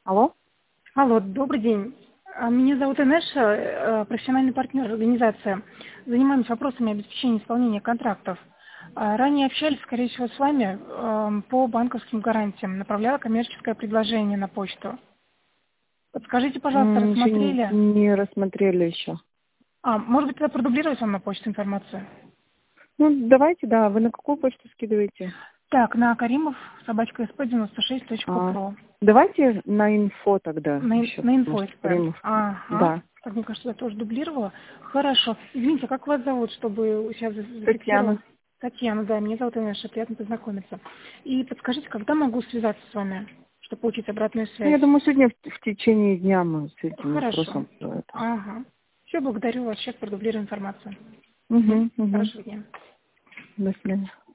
Алло? Алло, добрый день. Меня зовут Инеша, профессиональный партнер организации. Занимаемся вопросами обеспечения исполнения контрактов. Ранее общались, скорее всего, с вами по банковским гарантиям. Направляла коммерческое предложение на почту. Подскажите, пожалуйста, Еще рассмотрели? не рассмотрели еще. Может быть, тогда продублировать вам на почту информацию? Ну, давайте, да. Вы на какую почту скидываете? Так, на Каримов, @sp96.ru. Давайте на инфо тогда еще. На Может, инфо-эксперт. Каримов. Ага. Да. Так, мне кажется, я тоже дублировала. Хорошо. Извините, а как вас зовут, чтобы сейчас зафиксировать? Татьяна. Татьяна, да, меня зовут Инесса, приятно познакомиться. И подскажите, когда могу связаться с вами, чтобы получить обратную Ну, связь? я думаю, сегодня в течение дня мы с этим Хорошо. вопросом все это. Ага. Все, благодарю вас. Сейчас продублирую информацию. Угу. Хорошего дня. До свидания.